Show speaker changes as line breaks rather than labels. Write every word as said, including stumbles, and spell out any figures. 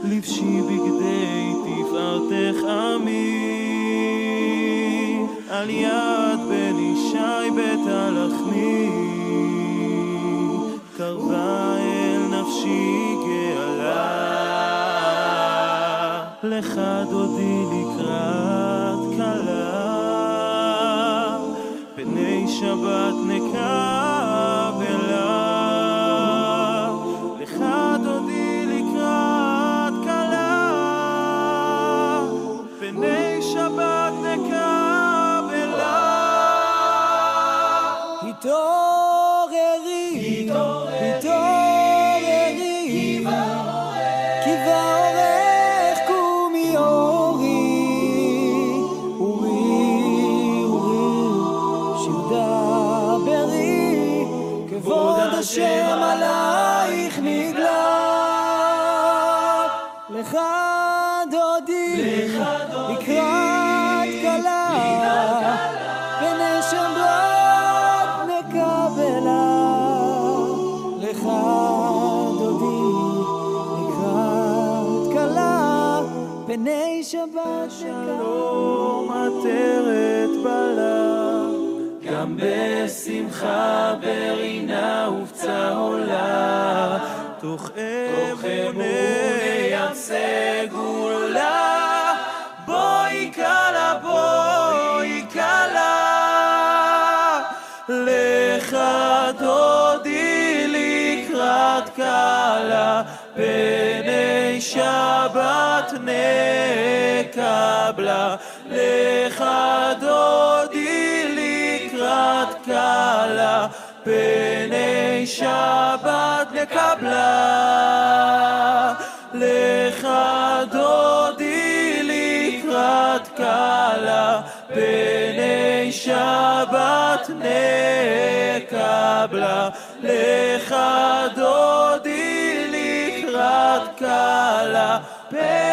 לבשי בגדי תפארתך עמי, על יד בן ישי בית הלחמי, קרבה אל נפשי גאלה. לך דודי לקראת כלה, פני שבת נקבלה. לך דודי לקראת כלה, פני שבת נקבלה.
התעוררי, התעוררי, כי באורך קומי אורי, אורי, אורי, שדברי, כבוד השם עלייך נגלה. לך דודי לקראת כלה, פני שבת נקבלה. לך דודי לקראת כלה, פני שבת
שלום עטרת בלה, גם בשמחה ברינה ובצע עולה, תוך אמוני ים סגולה. בואי כלה, בואי כלה, לך דודי לקראת כלה, פני שבת נקבלה. לך דודי לקראת כלה, פני שבת נקבלה. לך דודי לקראת כלה, פני שבת נקבלה. לך דודי לקראת כלה,